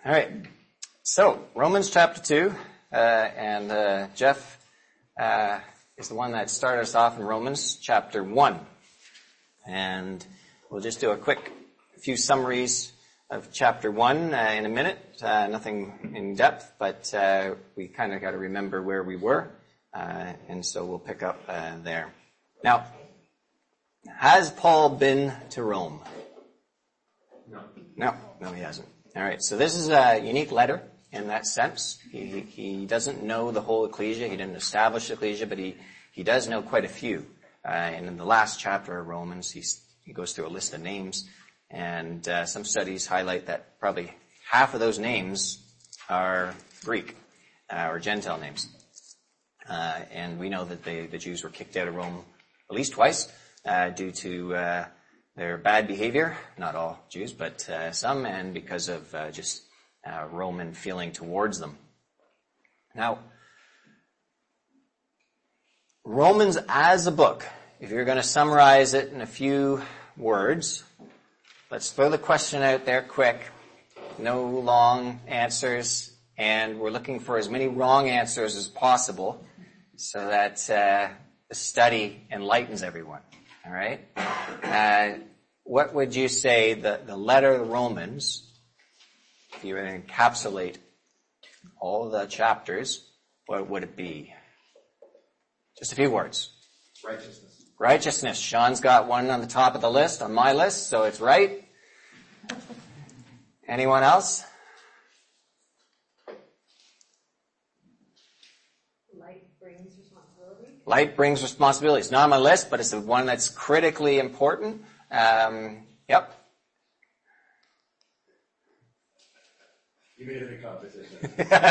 All right. So, Romans chapter 2, and Jeff is the one that started us off in Romans chapter 1. And we'll just do a quick few summaries of chapter 1 in a minute. Nothing in depth, but we kind of got to remember where we were. And so we'll pick up there. Now, has Paul been to Rome? No, he hasn't. All right, so this is a unique letter in that sense. He doesn't know the whole ecclesia. He didn't establish the ecclesia, but he does know quite a few. And in the last chapter of Romans, he goes through a list of names, and some studies highlight that probably half of those names are Greek or Gentile names. And we know that the Jews were kicked out of Rome at least twice due to their bad behavior. Not all Jews, but some, and because of just Roman feeling towards them. Now, Romans as a book, if you're going to summarize it in a few words, let's throw the question out there quick. No long answers, and we're looking for as many wrong answers as possible so that the study enlightens everyone. All right? What would you say the letter of the Romans, if you were to encapsulate all the chapters, what would it be? Just a few words. Righteousness. Righteousness. Sean's got one on the top of the list, on my list, so it's right. Anyone else? Light brings responsibility. Light brings responsibility. It's not on my list, but it's the one that's critically important. Yep. You made it a competition.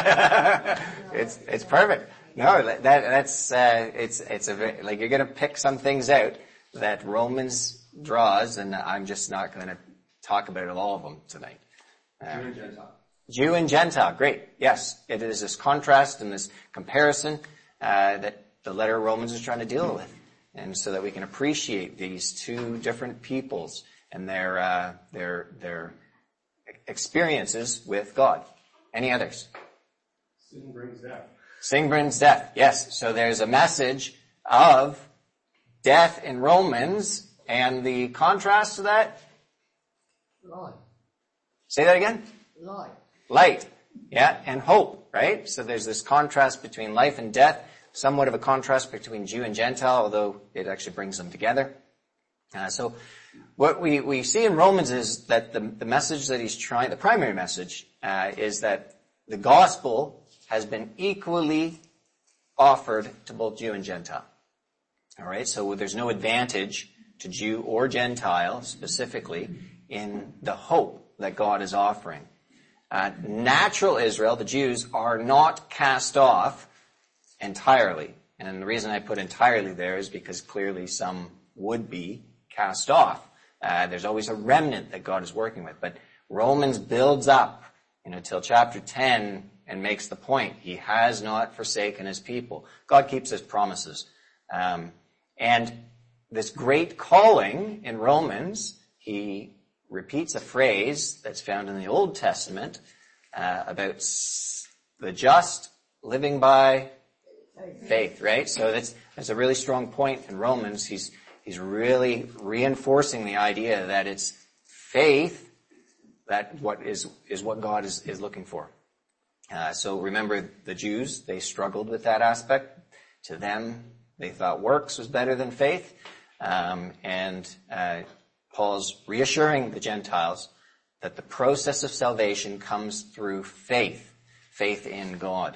It's perfect. No, that's it's a very, like, you're going to pick some things out that Romans draws, and I'm just not going to talk about all of them tonight. Jew and Gentile. Jew and Gentile, great. Yes, it is this contrast and this comparison that the letter of Romans is trying to deal with, and so that we can appreciate these two different peoples and their experiences with God. Any others? Sin brings death. Sin brings death, yes. So there's a message of death in Romans, and the contrast to that? Light. Say that again? Light. Light, yeah, and hope, right? So there's this contrast between life and death, somewhat of a contrast between Jew and Gentile, although it actually brings them together. So what we see in Romans is that the message that he's trying, the primary message, is that the gospel has been equally offered to both Jew and Gentile. All right, so there's no advantage to Jew or Gentile specifically in the hope that God is offering. Natural Israel, the Jews, are not cast off entirely. And the reason I put entirely there is because clearly some would be cast off. There's always a remnant that God is working with. But Romans builds up, till chapter 10 and makes the point. He has not forsaken his people. God keeps his promises. And this great calling in Romans, he repeats a phrase that's found in the Old Testament about the just living by faith, right? So that's a really strong point in Romans. He's really reinforcing the idea that it's faith that is what God is looking for. So remember the Jews, they struggled with that aspect. To them, they thought works was better than faith. And Paul's reassuring the Gentiles that the process of salvation comes through faith in God.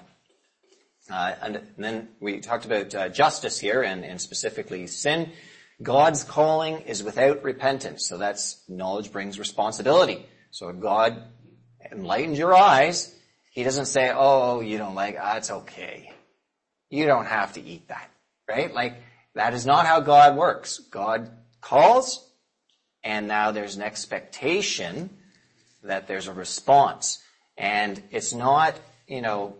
And then we talked about justice here and specifically sin. God's calling is without repentance. So that's knowledge brings responsibility. So if God enlightens your eyes, he doesn't say, oh, you don't like, it's okay. You don't have to eat that, right? Like, that is not how God works. God calls, and now there's an expectation that there's a response. And it's not, you're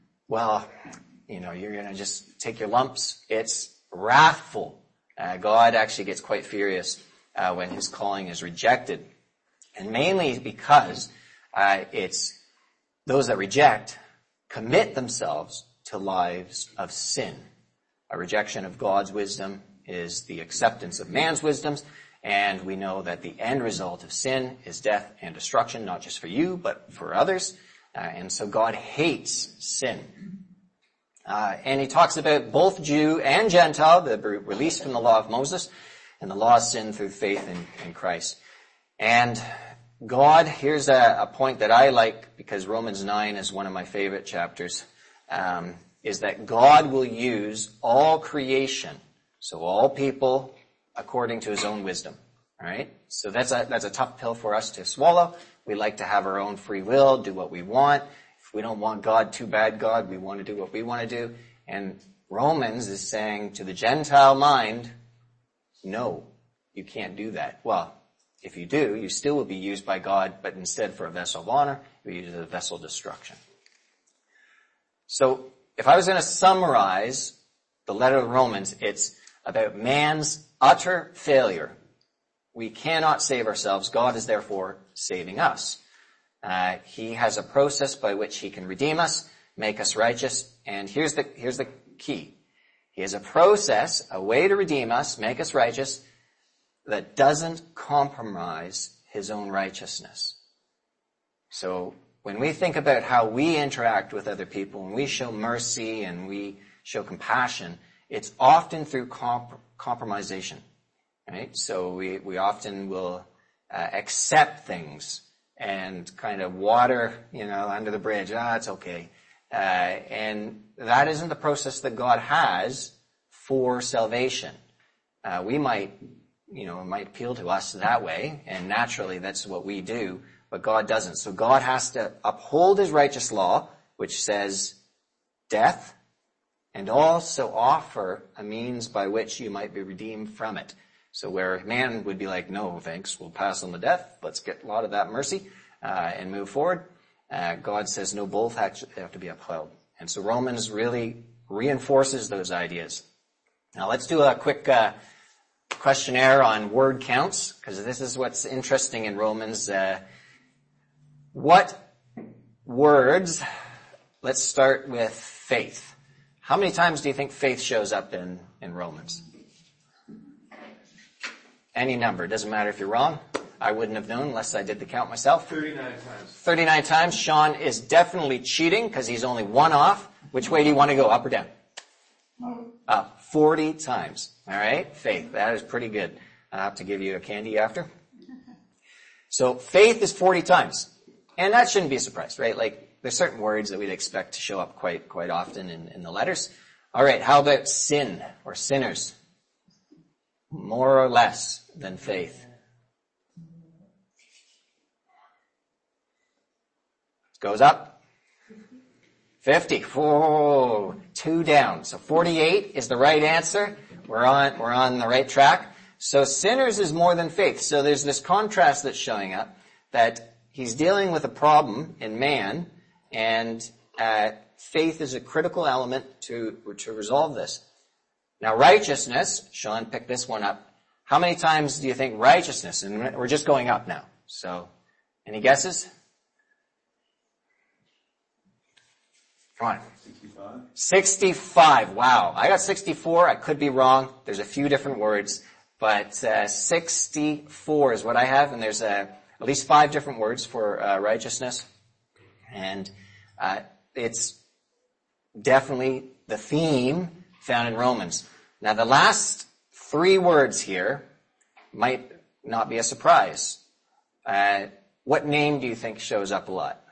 going to just take your lumps. It's wrathful. God actually gets quite furious when his calling is rejected. And mainly because it's those that reject commit themselves to lives of sin. A rejection of God's wisdom is the acceptance of man's wisdoms, and we know that the end result of sin is death and destruction, not just for you, but for others. And so God hates sin. And he talks about both Jew and Gentile, the released from the law of Moses, and the law of sin through faith in Christ. And God, here's a point that I like, because Romans 9 is one of my favorite chapters, is that God will use all creation, so all people, according to his own wisdom. All right? So that's a tough pill for us to swallow. We like to have our own free will, do what we want. If we don't want God, too bad God. We want to do what we want to do. And Romans is saying to the Gentile mind, no, you can't do that. Well, if you do, you still will be used by God, but instead for a vessel of honor, you'll be used as a vessel of destruction. So if I was going to summarize the letter of Romans, it's about man's utter failure. We cannot save ourselves. God is therefore saving us. He has a process by which he can redeem us, make us righteous, and here's the key. He has a process, a way to redeem us, make us righteous, that doesn't compromise his own righteousness. So when we think about how we interact with other people, when we show mercy and we show compassion, it's often through compromisation. Right? So we often will accept things and kind of water, under the bridge. It's okay. And that isn't the process that God has for salvation. We might, it might appeal to us that way, and naturally that's what we do, but God doesn't. So God has to uphold his righteous law, which says death, and also offer a means by which you might be redeemed from it. So where man would be like, no, thanks, we'll pass on the death, let's get a lot of that mercy, and move forward. God says, no, both have to be upheld. And so Romans really reinforces those ideas. Now let's do a quick questionnaire on word counts, because this is what's interesting in Romans. What words, let's start with faith. How many times do you think faith shows up in Romans? Any number. Doesn't matter if you're wrong. I wouldn't have known unless I did the count myself. 39 times. 39 times. Sean is definitely cheating because he's only one off. Which way do you want to go, up or down? Up. 40 times. All right? Faith. That is pretty good. I'll have to give you a candy after. So faith is 40 times. And that shouldn't be a surprise, right? Like, there's certain words that we'd expect to show up quite often in the letters. All right, how about sin or sinners? More or less than faith. Goes up. 50. Whoa, 2 down. So 48 is the right answer. We're on the right track. So sinners is more than faith. So there's this contrast that's showing up, that he's dealing with a problem in man, and faith is a critical element to resolve this. Now righteousness, Sean picked this one up. How many times do you think righteousness? And we're just going up now. So, any guesses? Come on. 65. 65. Wow. I got 64. I could be wrong. There's a few different words. But 64 is what I have. And there's at least 5 different words for righteousness. And it's definitely the theme found in Romans. Now, the last 3 words here might not be a surprise. What name do you think shows up a lot?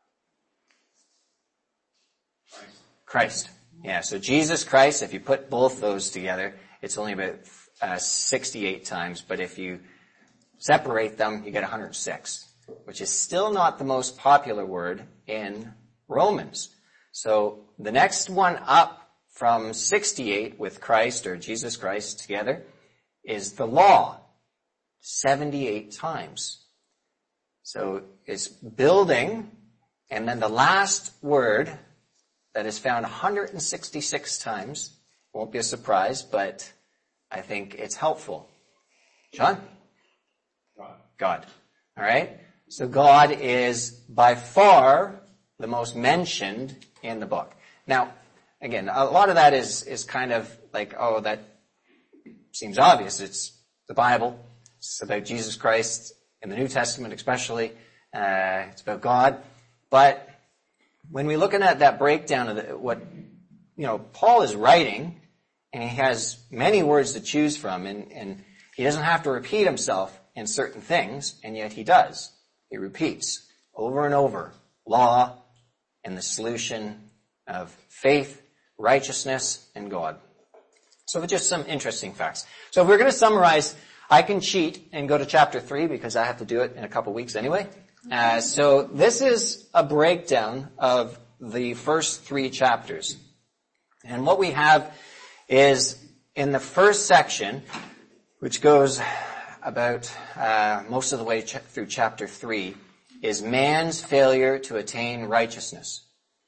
Christ. Yeah, so Jesus Christ, if you put both those together, it's only about 68 times. But if you separate them, you get 106, which is still not the most popular word in Romans. So the next one up from 68 with Christ or Jesus Christ together is the law, 78 times. So it's building, and then the last word that is found 166 times, won't be a surprise, but I think it's helpful. Sean? God. God. All right? So God is by far the most mentioned in the book. Now, again, a lot of that is kind of like, oh, that seems obvious. It's the Bible. It's about Jesus Christ in the New Testament especially. It's about God. But when we're looking at that breakdown of what, Paul is writing, and he has many words to choose from, and he doesn't have to repeat himself in certain things, and yet he does. He repeats over and over law and the solution of faith, righteousness, and God. So just some interesting facts. So if we're going to summarize, I can cheat and go to chapter 3 because I have to do it in a couple weeks anyway. So this is a breakdown of the first 3 chapters. And what we have is in the first section, which goes about most of the way through chapter 3, is man's failure to attain righteousness.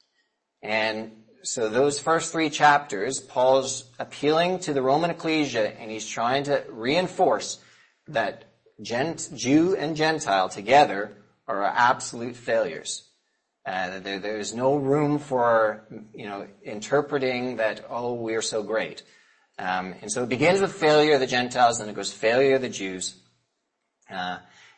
And so those first 3 chapters, Paul's appealing to the Roman ecclesia, and he's trying to reinforce that Jew and Gentile together are absolute failures. There's no room for, interpreting that, oh, we're so great. And so it begins with failure of the Gentiles, and it goes failure of the Jews. And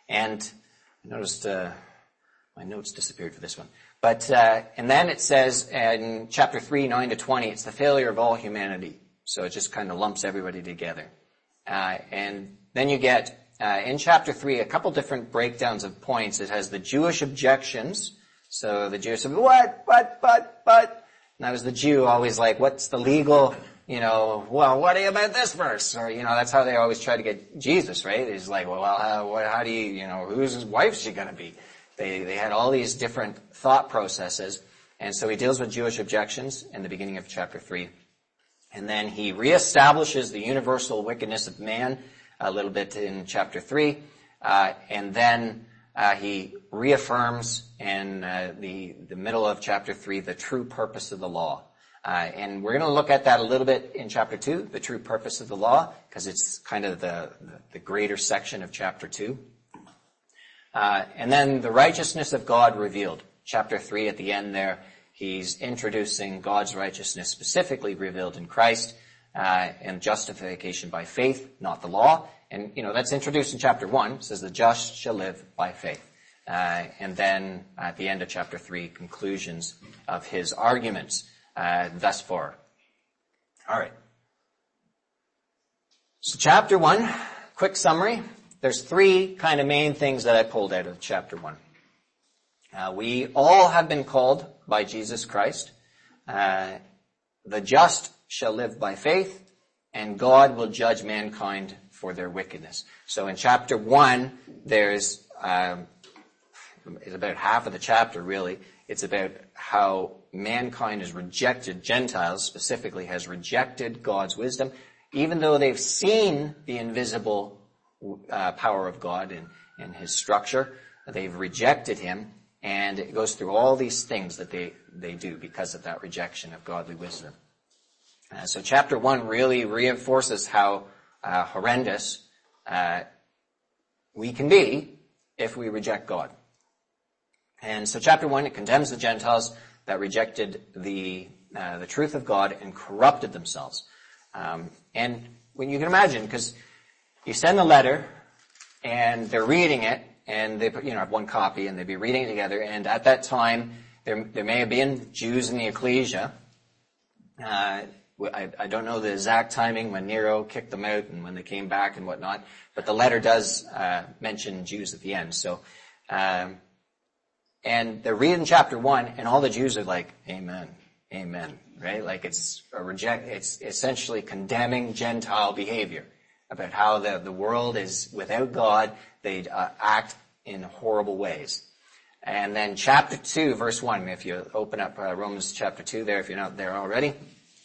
I noticed my notes disappeared for this one. But and then it says in chapter 3, 9 to 20, it's the failure of all humanity. So it just kind of lumps everybody together. And then you get in chapter 3 a couple different breakdowns of points. It has the Jewish objections. So the Jews said, but. And that was the Jew always like, what's the legal, well, what about this verse? Or, that's how they always try to get Jesus, right? He's like, well, how do you, whose wife's she going to be? They had all these different thought processes. And so he deals with Jewish objections in the beginning of chapter 3. And then he reestablishes the universal wickedness of man a little bit in chapter 3. And then he reaffirms in the middle of chapter 3 the true purpose of the law. And we're going to look at that a little bit in chapter 2, the true purpose of the law, because it's kind of the greater section of chapter 2. And then the righteousness of God revealed. Chapter 3 at the end there, he's introducing God's righteousness specifically revealed in Christ, and justification by faith, not the law. And, that's introduced in chapter 1. It says the just shall live by faith. And then at the end of chapter 3, conclusions of his arguments thus far. All right. So chapter 1, quick summary. There's 3 kind of main things that I pulled out of chapter 1. We all have been called by Jesus Christ. The just shall live by faith, and God will judge mankind for their wickedness. So in chapter 1, there's it's about half of the chapter, really. It's about how mankind has rejected, Gentiles specifically, has rejected God's wisdom, even though they've seen the invisible power of God in his structure. They've rejected him, and it goes through all these things that they do because of that rejection of godly wisdom. So chapter 1 really reinforces how horrendous we can be if we reject God. And so chapter 1, it condemns the Gentiles that rejected the truth of God and corrupted themselves. And when you can imagine, because you send the letter, and they're reading it, and they have one copy, and they'd be reading it together. And at that time, there may have been Jews in the ecclesia. I don't know the exact timing when Nero kicked them out and when they came back and whatnot, but the letter does mention Jews at the end. So, and they're reading chapter 1, and all the Jews are like, "Amen, amen," right? Like it's essentially condemning Gentile behavior about how the world is without God. They act in horrible ways. And then chapter 2, verse 1, if you open up Romans chapter 2 there, if you're not there already.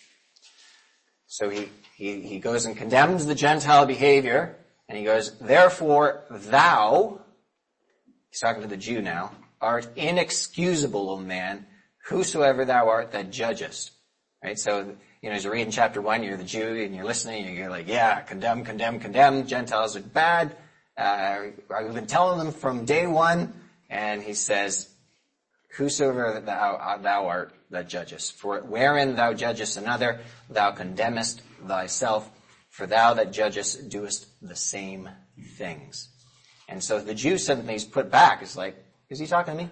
So he goes and condemns the Gentile behavior, and he goes, "Therefore thou," he's talking to the Jew now, "art inexcusable, O man, whosoever thou art that judgest." Right? So, as you read in chapter 1, you're the Jew, and you're listening, and you're like, yeah, condemn, condemn, condemn. Gentiles are bad. I've been telling them from day 1. And he says, whosoever thou art that judgest. For wherein thou judgest another, thou condemnest thyself, for thou that judgest doest the same things. And so the Jew suddenly is put back. It's like, is he talking to me?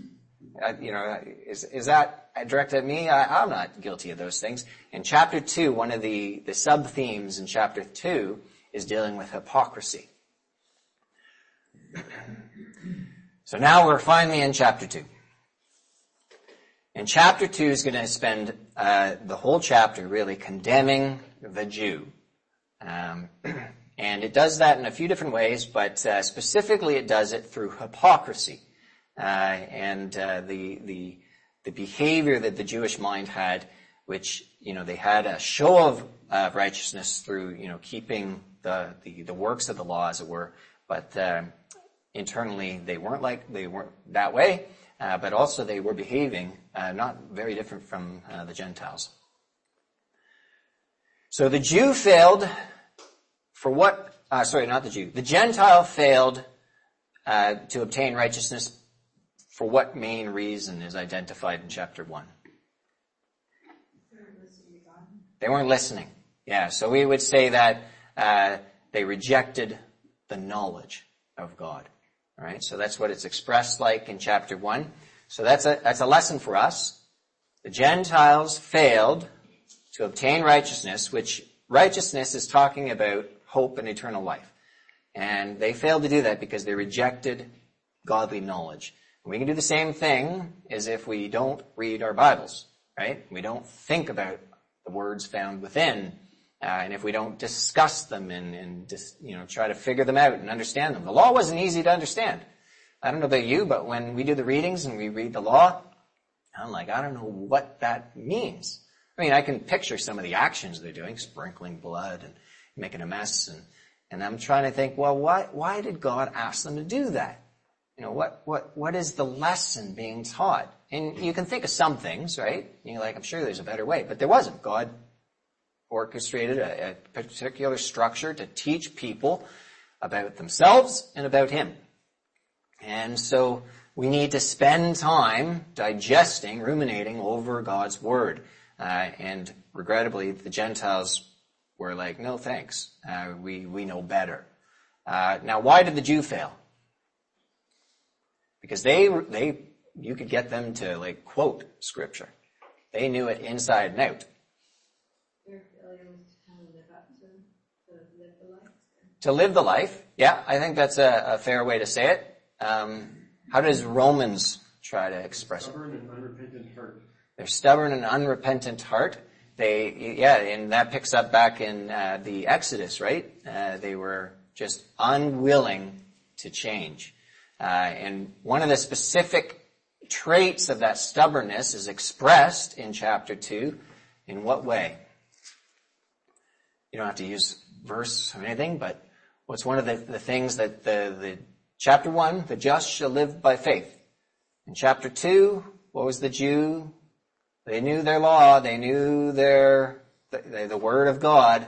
Is that directed at me? I'm not guilty of those things. In chapter 2, one of the sub-themes in chapter 2 is dealing with hypocrisy. So now we're finally in chapter 2. And chapter 2 is going to spend the whole chapter really condemning the Jew. And it does that in a few different ways, but specifically it does it through hypocrisy. And the behavior that the Jewish mind had, which, they had a show of righteousness through, keeping the works of the law, as it were, but internally they weren't that way, but also they were behaving not very different from the Gentiles. So the Jew failed for what? Not the Jew. The Gentile failed to obtain righteousness. For what main reason is identified in chapter 1? They weren't listening. Yeah, so we would say that they rejected the knowledge of God. All right, so that's what it's expressed like in chapter 1. So that's a lesson for us. The Gentiles failed to obtain righteousness, which righteousness is talking about hope and eternal life. And they failed to do that because they rejected godly knowledge. We can do the same thing as if we don't read our Bibles, right? We don't think about the words found within, and if we don't discuss them and try to figure them out and understand them. The law wasn't easy to understand. I don't know about you, but when we do the readings and we read the law, I'm like, I don't know what that means. I mean, I can picture some of the actions they're doing, sprinkling blood and making a mess, and I'm trying to think, well, why did God ask them to do that? What is the lesson being taught? And you can think of some things, right? I'm sure there's a better way, but there wasn't. God orchestrated a particular structure to teach people about themselves and about Him. And so we need to spend time digesting, ruminating over God's Word. And regrettably, the Gentiles were like, no thanks. We know better. Now, why did the Jew fail? Because you could get them to quote scripture. They knew it inside and out. Their failure was to kind of live up to live the life. To live the life, yeah, I think that's a fair way to say it. How does Romans try to express it? Stubborn and unrepentant heart. They're stubborn and unrepentant heart. And that picks up back in the Exodus, right? They were just unwilling to change. And one of the specific traits of that stubbornness is expressed in chapter 2. In what way? You don't have to use verse or anything, but what's one of the things that the chapter 1, the just shall live by faith. In chapter 2, what was the Jew? They knew their law. They knew the word of God.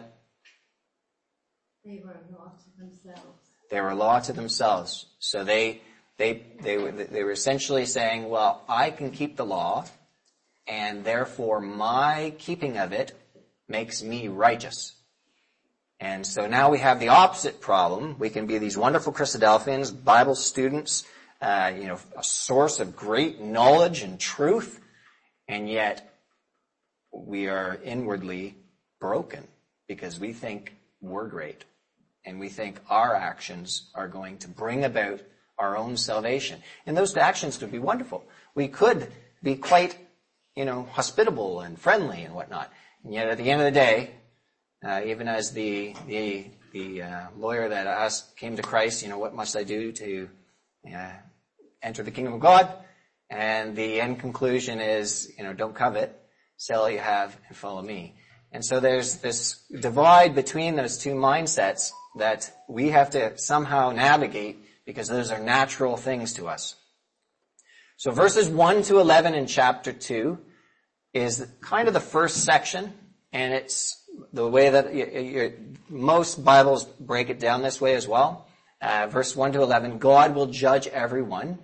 They were a law to themselves. They were a law to themselves. So they were essentially saying, well, I can keep the law, and therefore my keeping of it makes me righteous. And so now we have the opposite problem. We can be these wonderful Christadelphians, Bible students, a source of great knowledge and truth, and yet we are inwardly broken because we think we're great. And we think our actions are going to bring about our own salvation. And those actions could be wonderful. We could be quite, hospitable and friendly and whatnot. And yet at the end of the day, even as the lawyer that came to Christ, what must I do to enter the kingdom of God? And the end conclusion is, don't covet, sell all you have and follow me. And so there's this divide between those two mindsets that we have to somehow navigate because those are natural things to us. So verses 1 to 11 in chapter 2 is kind of the first section, and it's the way that most Bibles break it down this way as well. Verse 1 to 11, God will judge everyone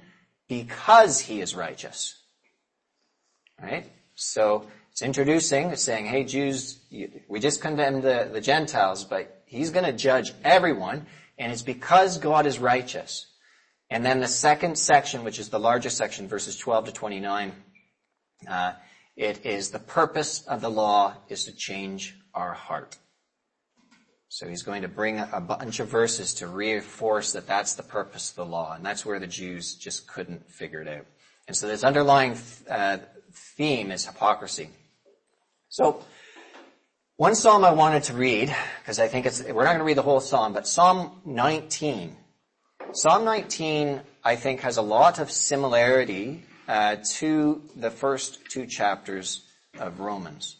because he is righteous. Right? So it's introducing, it's saying, hey, Jews, we just condemned the Gentiles, but he's going to judge everyone, and it's because God is righteous. And then the second section, which is the largest section, verses 12 to 29, it is the purpose of the law is to change our heart. So he's going to bring a bunch of verses to reinforce that that's the purpose of the law, and that's where the Jews just couldn't figure it out. And so this underlying theme is hypocrisy. So one psalm I wanted to read, because I think we're not going to read the whole psalm, but Psalm 19. Psalm 19, I think, has a lot of similarity to the first two chapters of Romans.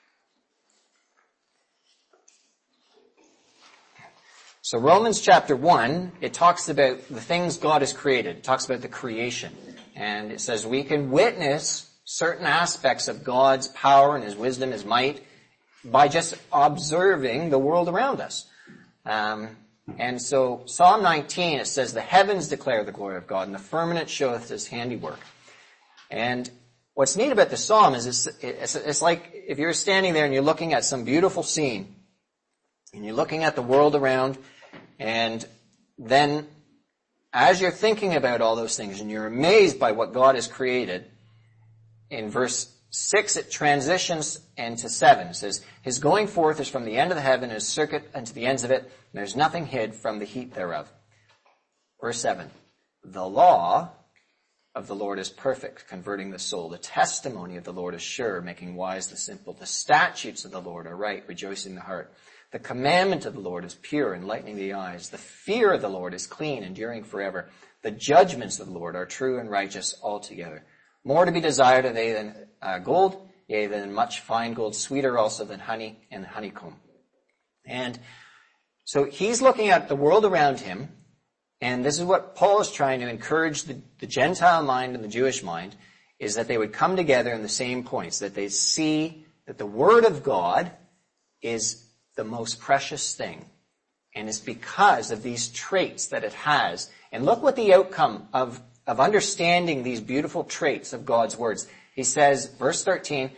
So Romans chapter 1, it talks about the things God has created. It talks about the creation. And it says we can witness certain aspects of God's power and his wisdom, his might, by just observing the world around us. And so Psalm 19, it says, the heavens declare the glory of God, and the firmament showeth his handiwork. And what's neat about the psalm is it's like if you're standing there and you're looking at some beautiful scene, and you're looking at the world around, and then as you're thinking about all those things, and you're amazed by what God has created, in verse 6 it transitions into 7. It says, his going forth is from the end of the heaven, and his circuit unto the ends of it, and there's nothing hid from the heat thereof. Verse 7, the law of the Lord is perfect, converting the soul. The testimony of the Lord is sure, making wise the simple. The statutes of the Lord are right, rejoicing the heart. The commandment of the Lord is pure, enlightening the eyes. The fear of the Lord is clean, enduring forever. The judgments of the Lord are true and righteous altogether. More to be desired are they than gold, yea, than much fine gold, sweeter also than honey and honeycomb. And so he's looking at the world around him, and this is what Paul is trying to encourage the Gentile mind and the Jewish mind, is that they would come together in the same points, that they see that the Word of God is the most precious thing. And it's because of these traits that it has. And look what the outcome of understanding these beautiful traits of God's words. He says, verse 13,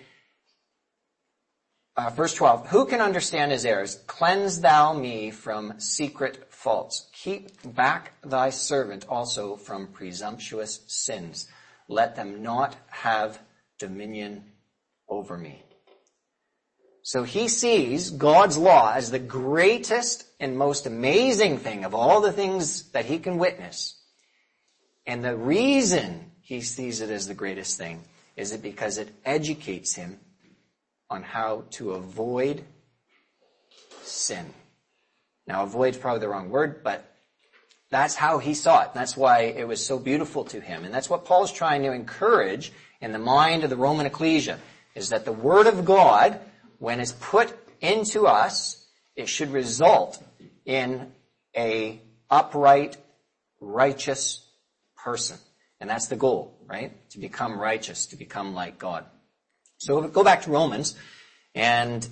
verse 12, who can understand his errors? Cleanse thou me from secret faults. Keep back thy servant also from presumptuous sins. Let them not have dominion over me. So he sees God's law as the greatest and most amazing thing of all the things that he can witness. And the reason he sees it as the greatest thing is it because it educates him on how to avoid sin. Now, avoid is probably the wrong word, but that's how he saw it. That's why it was so beautiful to him. And that's what Paul's trying to encourage in the mind of the Roman ecclesia, is that the Word of God, when it's put into us, it should result in a upright, righteous person. And that's the goal, right? To become righteous, to become like God. So we'll go back to Romans, and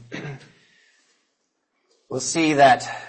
we'll see that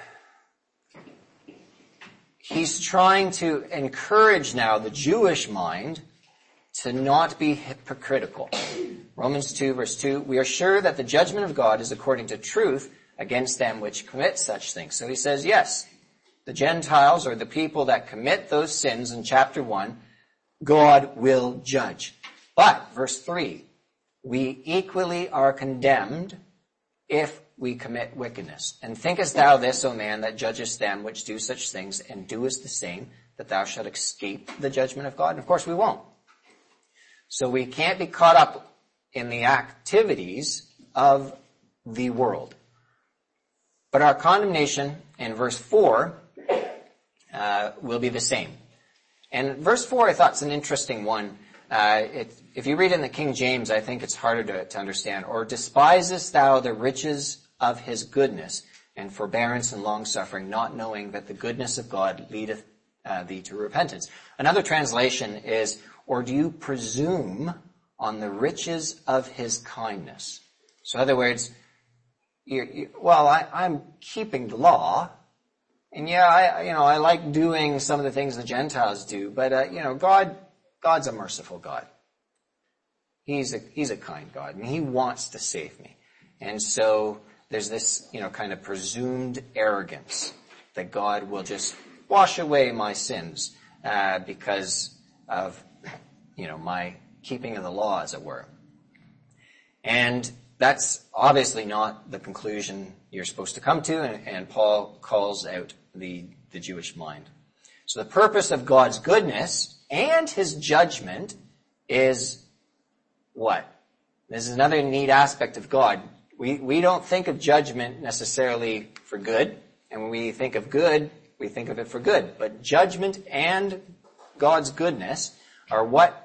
he's trying to encourage now the Jewish mind to not be hypocritical. Romans 2, verse 2, we are sure that the judgment of God is according to truth against them which commit such things. So he says, yes, the Gentiles, or the people that commit those sins in chapter 1, God will judge. But, verse 3, we equally are condemned if we commit wickedness. And thinkest thou this, O man, that judgest them which do such things, and doest the same, that thou shalt escape the judgment of God? And of course we won't. So we can't be caught up in the activities of the world. But our condemnation in verse 4 will be the same. And verse 4, I thought, is an interesting one. If you read it in the King James, I think it's harder to understand. Or despisest thou the riches of his goodness and forbearance and longsuffering, not knowing that the goodness of God leadeth thee to repentance. Another translation is, or do you presume on the riches of his kindness? So in other words, I'm keeping the law, and I like doing some of the things the Gentiles do, but God God's a merciful God. He's a kind God, and he wants to save me. And so there's this, kind of presumed arrogance that God will just wash away my sins because of, my keeping of the law, as it were. And that's obviously not the conclusion you're supposed to come to, and Paul calls out the Jewish mind. So the purpose of God's goodness and his judgment is what? This is another neat aspect of God. We don't think of judgment necessarily for good, and when we think of good, we think of it for good. But judgment and God's goodness are what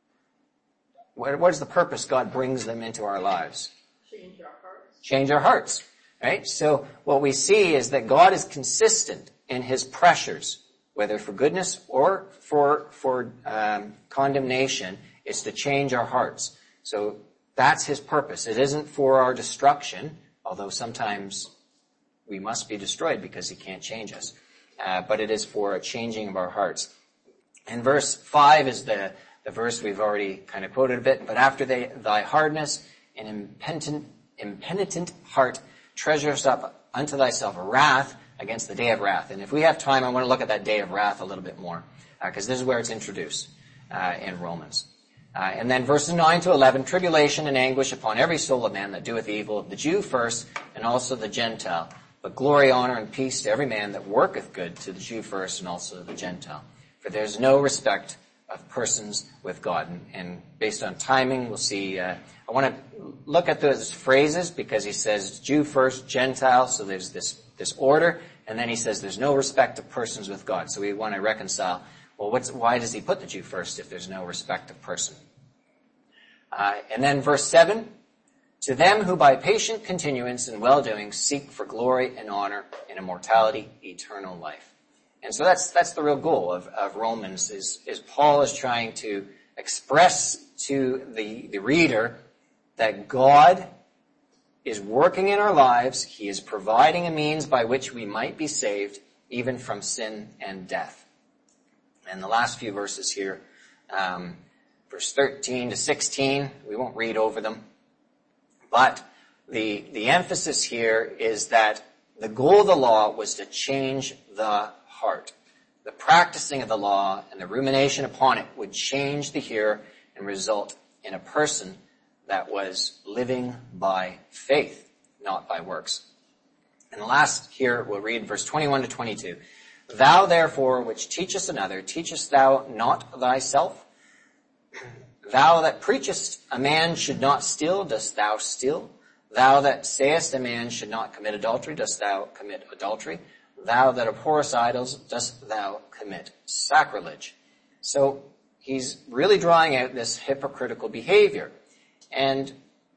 is the purpose God brings them into our lives? Change our hearts. Change our hearts, right? So what we see is that God is consistent in his pressures, whether for goodness or for condemnation, is to change our hearts. So that's his purpose. It isn't for our destruction, although sometimes we must be destroyed because he can't change us. But it is for a changing of our hearts. And verse 5 is the verse we've already kind of quoted a bit. But after thy hardness and impenitent heart treasures up unto thyself a wrath against the day of wrath. And if we have time, I want to look at that day of wrath a little bit more, because this is where it's introduced in Romans. And then verses 9 to 11, tribulation and anguish upon every soul of man that doeth evil, of the Jew first, and also the Gentile. But glory, honor, and peace to every man that worketh good, to the Jew first, and also the Gentile. For there is no respect of persons with God. And based on timing, we'll see. I want to look at those phrases because he says Jew first, Gentile. So there's this order, and then he says there's no respect of persons with God. So we want to reconcile. Well, why does he put the Jew first if there's no respect of person? And then verse 7, to them who by patient continuance in well-doing seek for glory and honor and immortality, eternal life. And so that's the real goal of Romans is Paul is trying to express to the reader that God is working in our lives. He is providing a means by which we might be saved even from sin and death. And the last few verses here, verse 13 to 16, we won't read over them. But the emphasis here is that the goal of the law was to change the heart. The practicing of the law and the rumination upon it would change the hearer and result in a person that was living by faith, not by works. And the last here, we'll read verse 21 to 22. Thou therefore which teachest another, teachest thou not thyself? Thou that preachest a man should not steal, dost thou steal? Thou that sayest a man should not commit adultery, dost thou commit adultery? Thou that abhorrest idols, dost thou commit sacrilege? So he's really drawing out this hypocritical behavior. And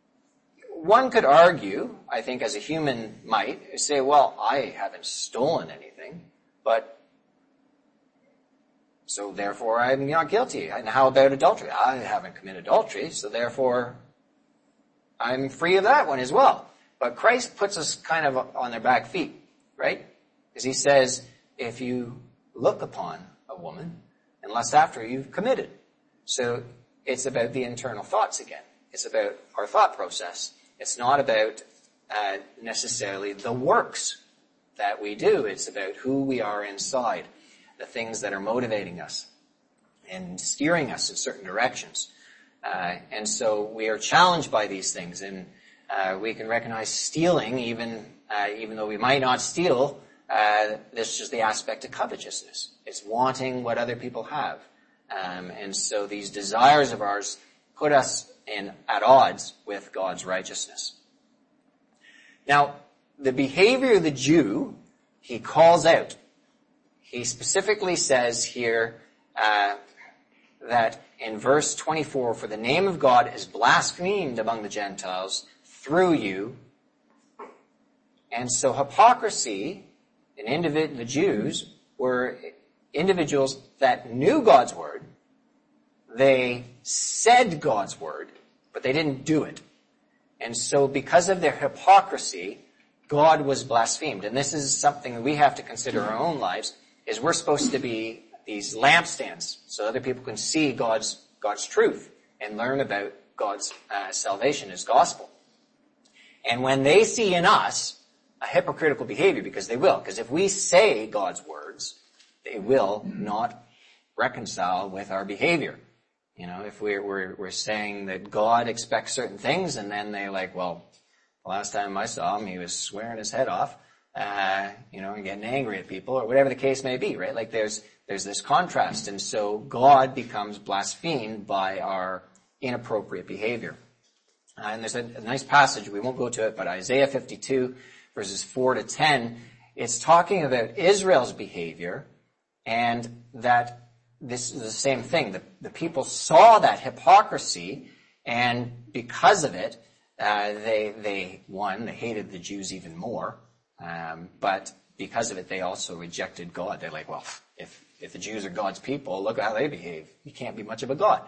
one could argue, I think as a human might, say, well, I haven't stolen anything, but so therefore I'm not guilty. And how about adultery? I haven't committed adultery, so therefore I'm free of that one as well. But Christ puts us kind of on their back feet, right? Because he says, if you look upon a woman, and lust after you've committed. So it's about the internal thoughts again. It's about our thought process. It's not about necessarily the works that we do. It's about who we are inside, the things that are motivating us and steering us in certain directions. And so we are challenged by these things, and we can recognize stealing, even though we might not steal. This is just the aspect of covetousness. It's wanting what other people have. And so these desires of ours put us at odds with God's righteousness. Now, the behavior of the Jew, he calls out. He specifically says here that in verse 24, for the name of God is blasphemed among the Gentiles through you. And so hypocrisy in the Jews were individuals that knew God's word. They said God's word, but they didn't do it. And so because of their hypocrisy, God was blasphemed. And this is something that we have to consider in our own lives, is we're supposed to be these lampstands so other people can see God's truth and learn about God's salvation, His gospel. And when they see in us a hypocritical behavior, because they will, because if we say God's words, they will not reconcile with our behavior. You know, if we're saying that God expects certain things, and then they're like, well, the last time I saw him, he was swearing his head off, and getting angry at people, or whatever the case may be, right? Like there's this contrast, and so God becomes blasphemed by our inappropriate behavior. And there's a nice passage, we won't go to it, but Isaiah 52, verses 4 to 10, it's talking about Israel's behavior, and that this is the same thing. The people saw that hypocrisy, and because of it, they hated the Jews even more, but because of it, they also rejected God. They're like, well, if the Jews are God's people, look how they behave. You can't be much of a God.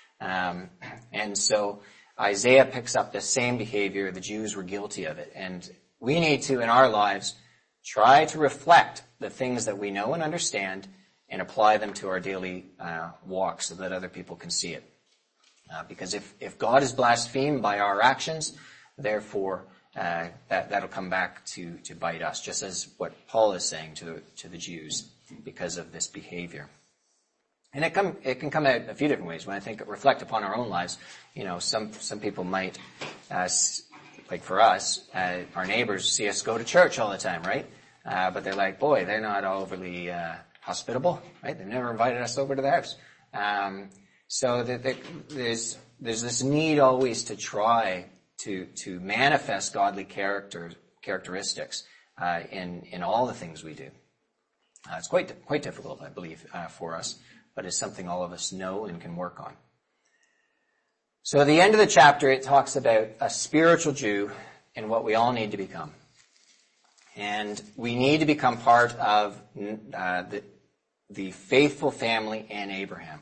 And so Isaiah picks up the same behavior. The Jews were guilty of it. And we need to, in our lives, try to reflect the things that we know and understand and apply them to our daily walk so that other people can see it. Because if God is blasphemed by our actions, therefore that'll come back to bite us, just as what Paul is saying to the Jews because of this behavior. And it can come out a few different ways. When I reflect upon our own lives, some people might, like for us, our neighbors see us go to church all the time, right? But they're like, boy, they're not overly hospitable, right? They've never invited us over to their house. So there's this need always to try to manifest godly characteristics in all the things we do. It's quite difficult, I believe, for us, but it's something all of us know and can work on. So at the end of the chapter, it talks about a spiritual Jew and what we all need to become. And we need to become part of the faithful family in Abraham.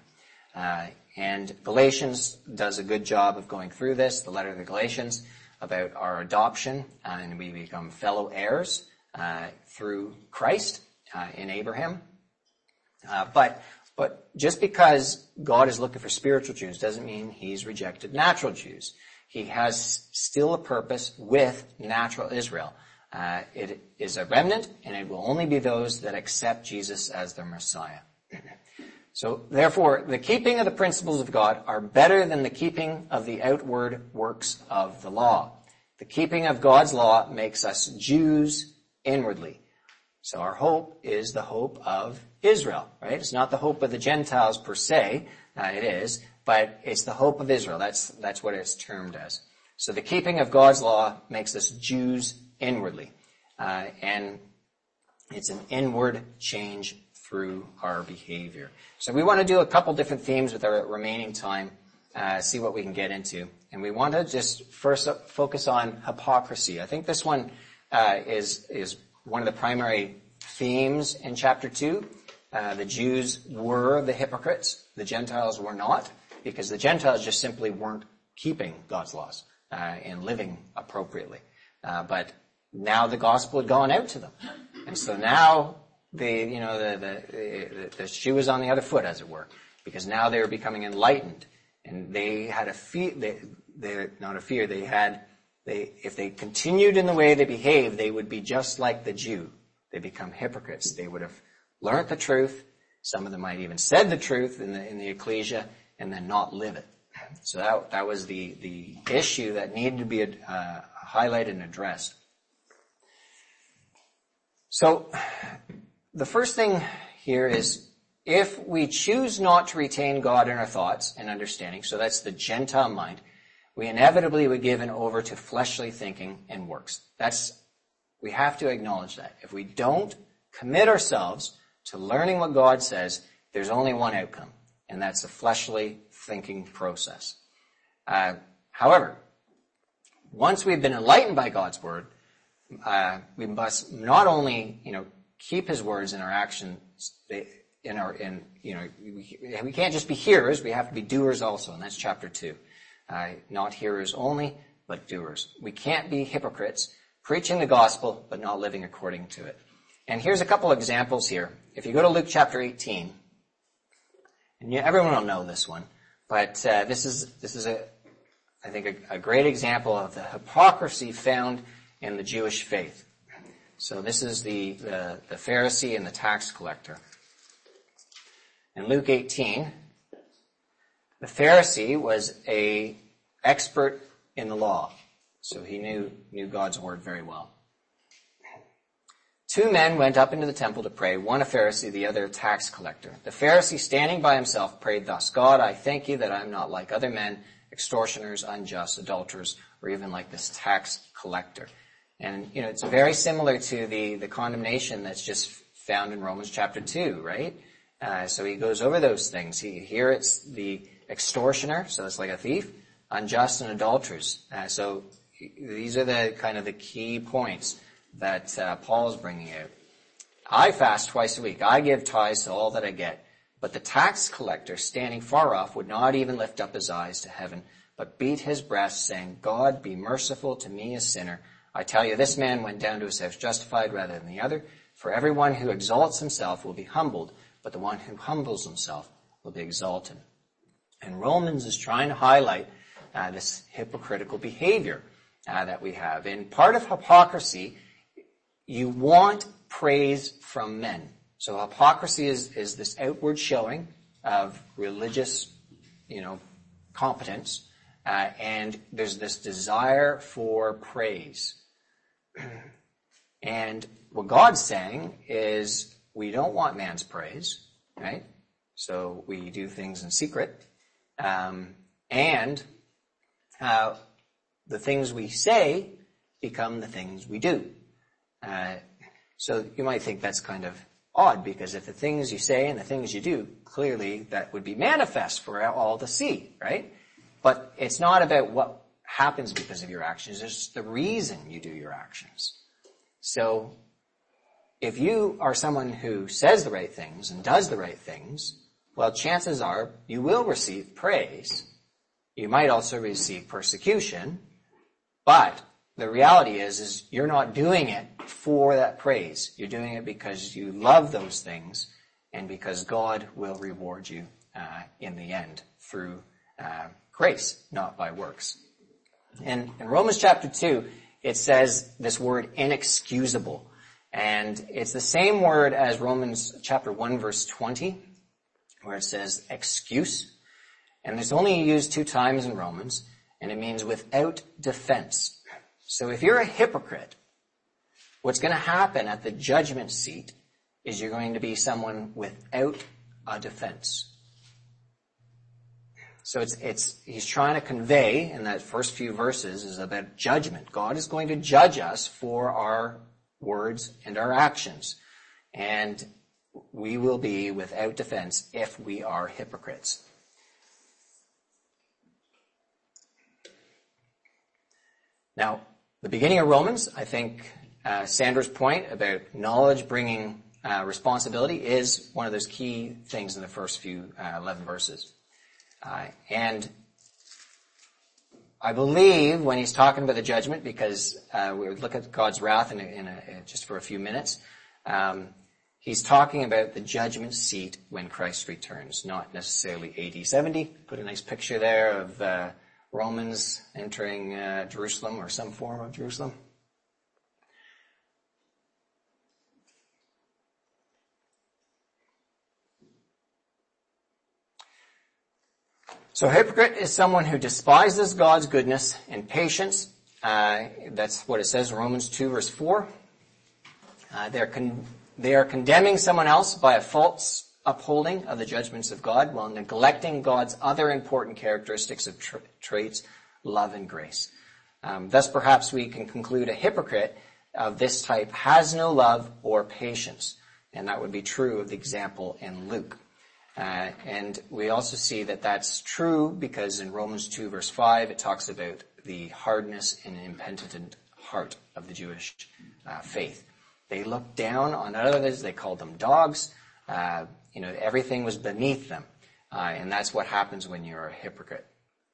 And Galatians does a good job of going through this, the letter of the Galatians, about our adoption, and we become fellow heirs through Christ in Abraham. But just because God is looking for spiritual Jews doesn't mean He's rejected natural Jews. He has still a purpose with natural Israel. It is a remnant, and it will only be those that accept Jesus as their Messiah. So, therefore, the keeping of the principles of God are better than the keeping of the outward works of the law. The keeping of God's law makes us Jews inwardly. So our hope is the hope of Israel, right? It's not the hope of the Gentiles per se, it is, but it's the hope of Israel. That's what it's termed as. So the keeping of God's law makes us Jews inwardly. And it's an inward change through our behavior. So we want to do a couple different themes with our remaining time, see what we can get into. And we want to just first focus on hypocrisy. I think this one is one of the primary themes in chapter 2. The Jews were the hypocrites. The Gentiles were not, because the Gentiles just simply weren't keeping God's laws and living appropriately. But now the gospel had gone out to them. And so now the shoe is on the other foot, as it were, because now they were becoming enlightened, and they had a fear. If they continued in the way they behaved, they would be just like the Jew. They become hypocrites. They would have learnt the truth. Some of them might even said the truth in the ecclesia, and then not live it. So that was the issue that needed to be highlighted and addressed. So the first thing here is, if we choose not to retain God in our thoughts and understanding, so that's the Gentile mind, we inevitably would give over to fleshly thinking and works. We have to acknowledge that. If we don't commit ourselves to learning what God says, there's only one outcome, and that's the fleshly thinking process. However, once we've been enlightened by God's word, we must not only, keep His words in our actions. We can't just be hearers; we have to be doers also, and that's chapter 2. Not hearers only, but doers. We can't be hypocrites, preaching the gospel but not living according to it. And here's a couple examples here. If you go to Luke chapter 18, And everyone will know this one, but this is I think a great example of the hypocrisy found in the Jewish faith. So this is the Pharisee and the tax collector. In Luke 18, the Pharisee was an expert in the law, so he knew God's word very well. 2 men went up into the temple to pray, one a Pharisee, the other a tax collector. The Pharisee, standing by himself, prayed thus, God, I thank you that I am not like other men, extortioners, unjust, adulterers, or even like this tax collector. And, it's very similar to the condemnation that's just found in Romans chapter 2, right? So he goes over those things. Here it's the extortioner, so it's like a thief, unjust, and adulterers. So these are the kind of the key points that Paul is bringing out. I fast twice a week. I give tithes to all that I get. But the tax collector, standing far off, would not even lift up his eyes to heaven, but beat his breast, saying, God, be merciful to me, a sinner. I tell you, this man went down to his house justified rather than the other. For everyone who exalts himself will be humbled, but the one who humbles himself will be exalted. And Romans is trying to highlight this hypocritical behavior that we have. And part of hypocrisy, you want praise from men. So hypocrisy is this outward showing of religious, competence, and there's this desire for praise. And what God's saying is we don't want man's praise, right? So we do things in secret, and the things we say become the things we do. So you might think that's kind of odd, because if the things you say and the things you do, clearly that would be manifest for all to see, right? But it's not about what happens because of your actions. It's the reason you do your actions. So if you are someone who says the right things and does the right things, well, chances are you will receive praise. You might also receive persecution, but the reality is you're not doing it for that praise. You're doing it because you love those things and because God will reward you in the end through grace, not by works. And in Romans chapter 2, it says this word inexcusable. And it's the same word as Romans chapter 1, verse 20, where it says excuse. And it's only used 2 times in Romans, and it means without defense. So if you're a hypocrite, what's going to happen at the judgment seat is you're going to be someone without a defense. So he's trying to convey in that first few verses is about judgment. God is going to judge us for our words and our actions. And we will be without defense if we are hypocrites. Now, the beginning of Romans, I think Sandra's point about knowledge bringing responsibility is one of those key things in the first few 11 verses. And I believe when he's talking about the judgment, because we would look at God's wrath in just for a few minutes, he's talking about the judgment seat when Christ returns, not necessarily AD 70. Put a nice picture there of Romans entering Jerusalem or some form of Jerusalem. So a hypocrite is someone who despises God's goodness and patience. That's what it says in Romans 2, verse 4. They are condemning someone else by a false upholding of the judgments of God while neglecting God's other important characteristics of traits, love, and grace. Thus, perhaps we can conclude a hypocrite of this type has no love or patience. And that would be true of the example in Luke. And we also see that that's true because in Romans 2, verse 5, it talks about the hardness and impenitent heart of the Jewish faith. They looked down on others. They called them dogs. Everything was beneath them. And that's what happens when you're a hypocrite.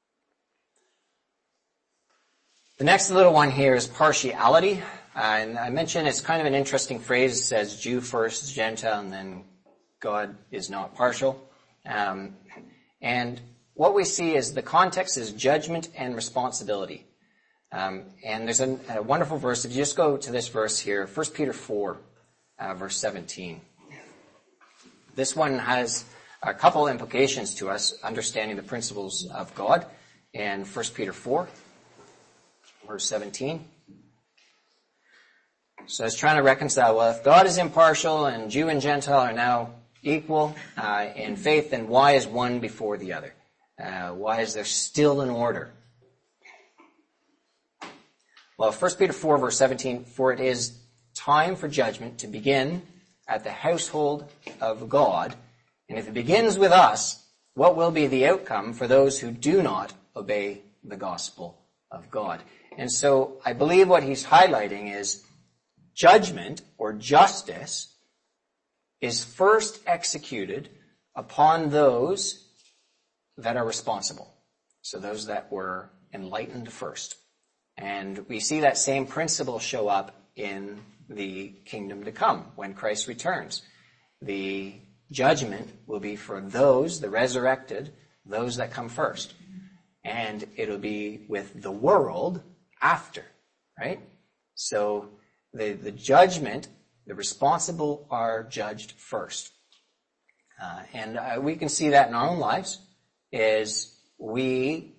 The next little one here is partiality. And I mentioned it's kind of an interesting phrase. It says Jew first, Gentile, and then God is not partial. And what we see is the context is judgment and responsibility. And there's a wonderful verse. If you just go to this verse here, 1 Peter 4, verse 17. This one has a couple implications to us, understanding the principles of God. In 1 Peter 4, verse 17. So it's trying to reconcile, well, if God is impartial and Jew and Gentile are now equal in faith, then why is one before the other? Why is there still an order? Well, 1 Peter 4, verse 17, for it is time for judgment to begin at the household of God. And if it begins with us, what will be the outcome for those who do not obey the gospel of God? And so I believe what he's highlighting is judgment or justice is first executed upon those that are responsible. So those that were enlightened first. And we see that same principle show up in the kingdom to come when Christ returns. The judgment will be for those, the resurrected, those that come first. And it'll be with the world after, right? So the judgment, the responsible are judged first. And we can see that in our own lives is we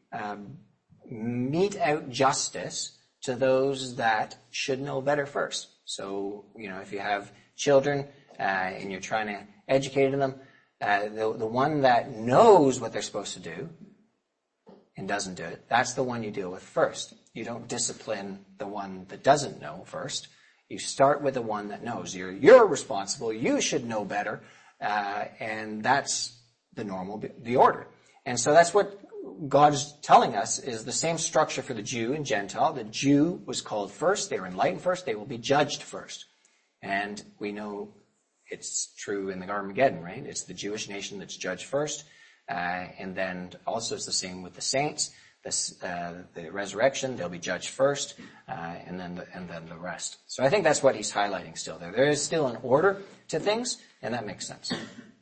mete out justice to those that should know better first. So, if you have children and you're trying to educate them, the one that knows what they're supposed to do and doesn't do it, that's the one you deal with first. You don't discipline the one that doesn't know first. You start with the one that knows. You're responsible. You should know better. And that's the order. And so that's what God's telling us is the same structure for the Jew and Gentile. The Jew was called first. They were enlightened first. They will be judged first. And we know it's true in the Armageddon, right? It's the Jewish nation that's judged first. And then also it's the same with the saints. The resurrection, they'll be judged first, and then the rest. So I think that's what he's highlighting still there. There is still an order to things, and that makes sense.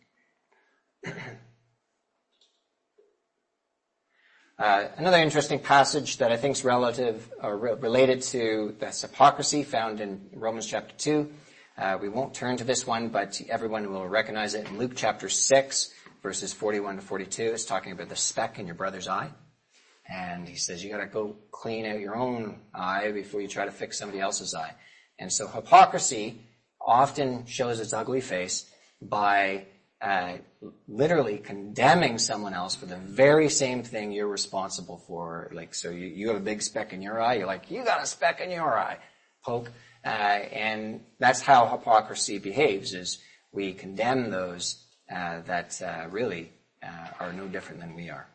Another interesting passage that I think is related to this hypocrisy found in Romans chapter 2. We won't turn to this one, but everyone will recognize it in Luke chapter 6, verses 41 to 42. It's talking about the speck in your brother's eye. And he says, you got to go clean out your own eye before you try to fix somebody else's eye. And so hypocrisy often shows its ugly face by literally condemning someone else for the very same thing you're responsible for. Like, so you have a big speck in your eye. You're like, you got a speck in your eye. Poke. And that's how hypocrisy behaves, is we condemn those that really are no different than we are.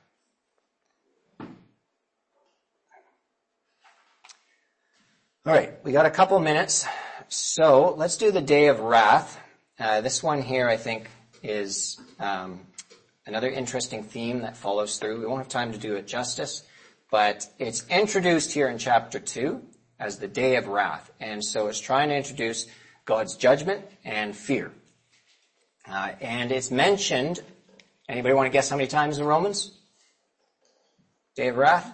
All right, we got a couple minutes, so let's do the day of wrath. This one here, I think, is another interesting theme that follows through. We won't have time to do it justice, but it's introduced here in chapter 2 as the day of wrath. And so it's trying to introduce God's judgment and fear. And it's mentioned, anybody want to guess how many times in Romans? Day of wrath?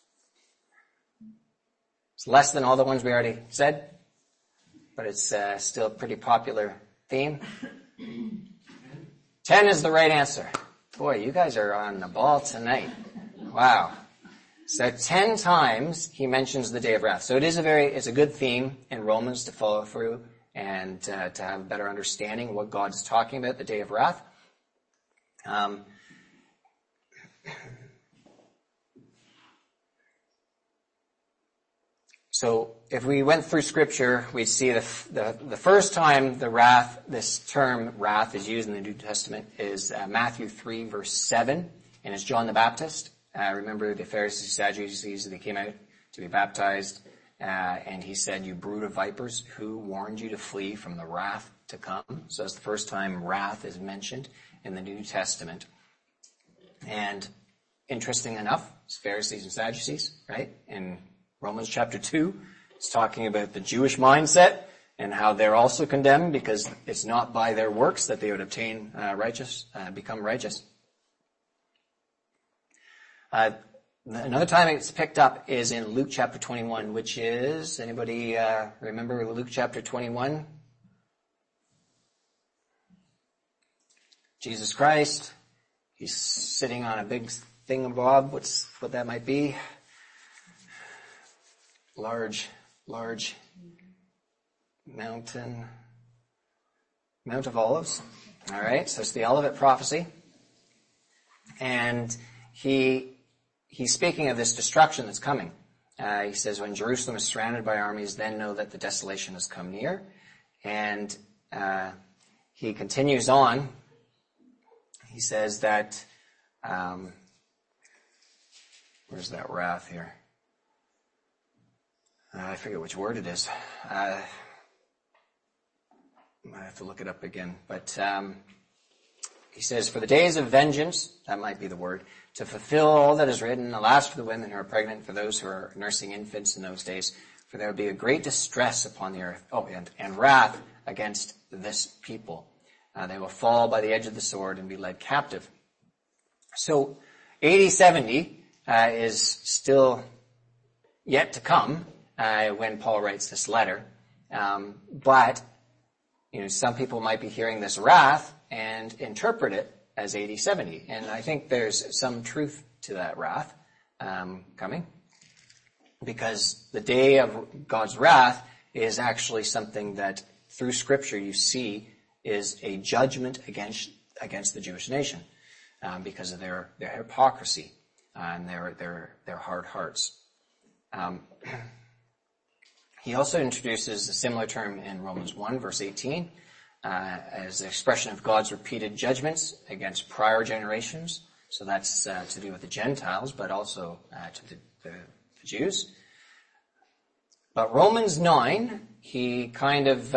It's less than all the ones we already said, but it's still a pretty popular theme. 10 is the right answer. Boy, you guys are on the ball tonight. Wow. So 10 times he mentions the day of wrath. So it's a good theme in Romans to follow through and to have a better understanding of what God's talking about, the day of wrath. So if we went through Scripture, we'd see the first time this term wrath is used in the New Testament is Matthew 3, verse 7, and it's John the Baptist. Remember the Pharisees, Sadducees, they came out to be baptized, and he said, you brood of vipers, who warned you to flee from the wrath to come? So that's the first time wrath is mentioned in the New Testament. And interesting enough, it's Pharisees and Sadducees, right? In Romans chapter 2, it's talking about the Jewish mindset, and how they're also condemned because it's not by their works that they would obtain become righteous. Another time it's picked up is in Luke chapter 21, which is, anybody remember Luke chapter 21? Jesus Christ, he's sitting on a big thingamabob, what that might be. Large mountain, Mount of Olives. All right, so it's the Olivet prophecy. And he's speaking of this destruction that's coming. He says, when Jerusalem is surrounded by armies, then know that the desolation has come near. And he continues on. He says that, where's that wrath here? I forget which word it is. I have to look it up again. But he says, for the days of vengeance, that might be the word, to fulfill all that is written, alas for the women who are pregnant, for those who are nursing infants in those days, for there will be a great distress upon the earth, and wrath against this people. They will fall by the edge of the sword and be led captive. So AD 70 is still yet to come when Paul writes this letter. But some people might be hearing this wrath and interpret it as AD 70. And I think there's some truth to that wrath coming. Because the day of God's wrath is actually something that through Scripture you see is a judgment against the Jewish nation because of their hypocrisy and their hard hearts. He also introduces a similar term in Romans 1, verse 18, as an expression of God's repeated judgments against prior generations. So that's to do with the Gentiles, but also to the Jews. But Romans 9, he kind of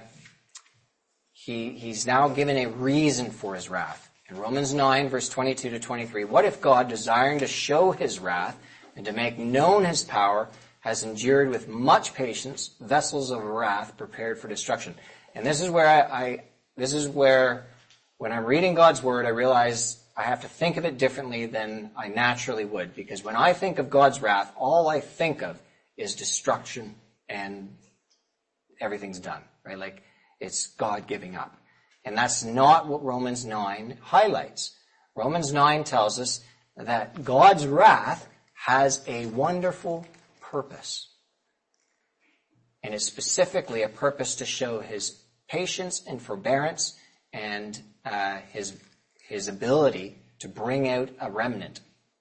he's now given a reason for his wrath. In Romans 9, verse 22 to 23, what if God, desiring to show his wrath and to make known his power, has endured with much patience vessels of wrath prepared for destruction? And this is where when I'm reading God's word, I realize I have to think of it differently than I naturally would. Because when I think of God's wrath, all I think of is destruction and everything's done, right? Like, it's God giving up. And that's not what Romans 9 highlights. Romans 9 tells us that God's wrath has a wonderful purpose. And it's specifically a purpose to show his patience and forbearance and his ability to bring out a remnant.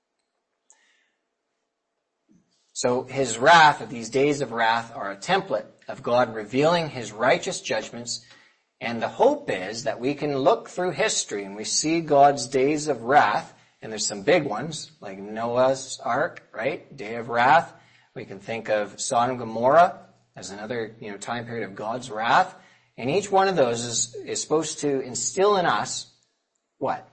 So his wrath, these days of wrath, are a template of God revealing his righteous judgments. And the hope is that we can look through history and we see God's days of wrath, and there's some big ones, like Noah's Ark, right? Day of wrath. We can think of Sodom and Gomorrah as another, time period of God's wrath. And each one of those is supposed to instill in us what?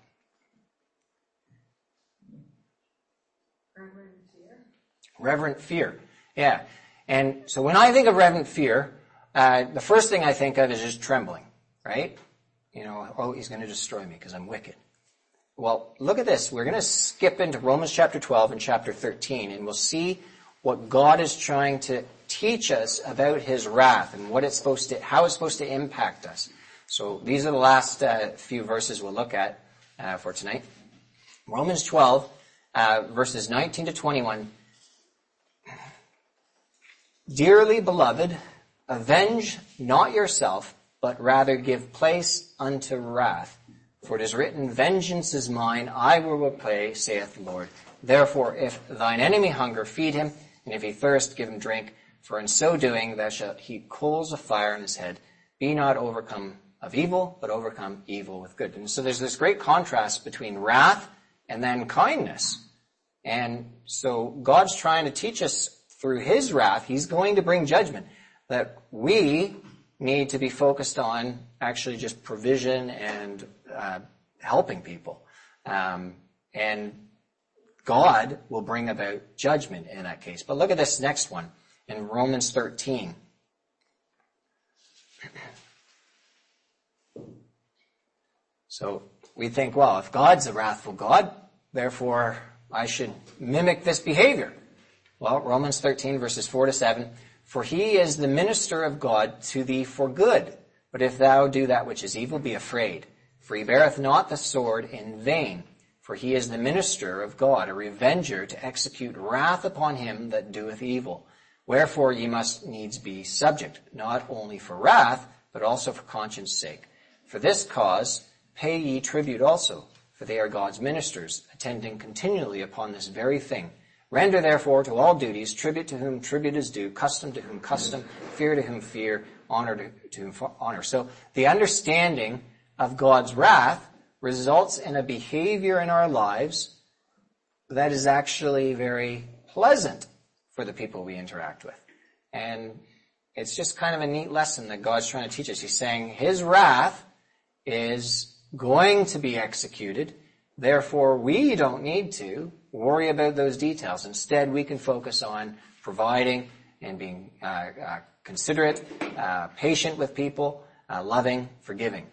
Reverent fear. Yeah. And so when I think of reverent fear, the first thing I think of is just trembling, right? He's going to destroy me because I'm wicked. Well, look at this. We're going to skip into Romans chapter 12 and chapter 13, and we'll see what God is trying to teach us about his wrath and how it's supposed to impact us. So these are the last few verses we'll look at for tonight. Romans 12, verses 19 to 21. Dearly beloved, avenge not yourself, but rather give place unto wrath. For it is written, vengeance is mine, I will repay, saith the Lord. Therefore, if thine enemy hunger, feed him, and if he thirst, give him drink. For in so doing thou shalt heap coals of fire on his head. Be not overcome of evil, but overcome evil with good. And so there's this great contrast between wrath and then kindness. And so God's trying to teach us through his wrath, he's going to bring judgment, that we need to be focused on actually just provision and helping people. And God will bring about judgment in that case. But look at this next one in Romans 13. So we think, well, if God's a wrathful God, therefore I should mimic this behavior. Well, Romans 13, verses 4 to 7, for he is the minister of God to thee for good. But if thou do that which is evil, be afraid. For he beareth not the sword in vain. For he is the minister of God, a revenger to execute wrath upon him that doeth evil. Wherefore ye must needs be subject, not only for wrath, but also for conscience sake. For this cause pay ye tribute also, for they are God's ministers, attending continually upon this very thing. Render therefore to all duties, tribute to whom tribute is due, custom to whom custom, fear to whom fear, honor to whom honor. So the understanding of God's wrath results in a behavior in our lives that is actually very pleasant for the people we interact with. And it's just kind of a neat lesson that God's trying to teach us. He's saying his wrath is going to be executed. Therefore, we don't need to worry about those details. Instead, we can focus on providing and being considerate, patient with people, loving, forgiving.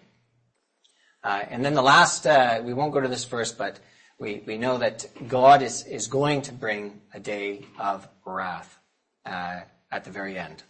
And then the last, we won't go to this verse, but we know that God is going to bring a day of wrath at the very end.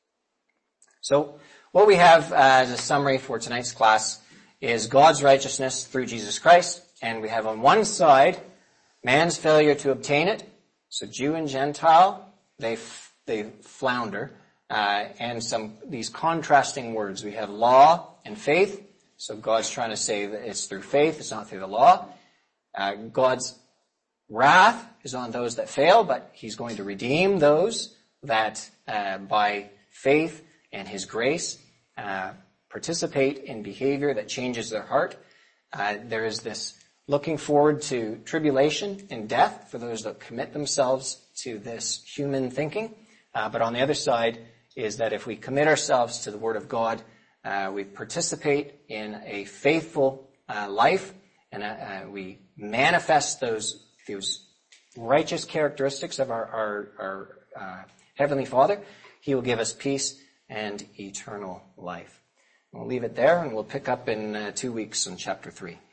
So what we have as a summary for tonight's class is God's righteousness through Jesus Christ. And we have on one side man's failure to obtain it. So Jew and Gentile, they flounder. And these contrasting words. We have law and faith. So God's trying to say that it's through faith, it's not through the law. God's wrath is on those that fail, but he's going to redeem those that by faith and his grace participate in behavior that changes their heart. There is this looking forward to tribulation and death for those that commit themselves to this human thinking. But on the other side is that if we commit ourselves to the Word of God, we participate in a faithful life, and we manifest those righteous characteristics of our Heavenly Father. He will give us peace and eternal life. We'll leave it there, and we'll pick up in 2 weeks in chapter 3.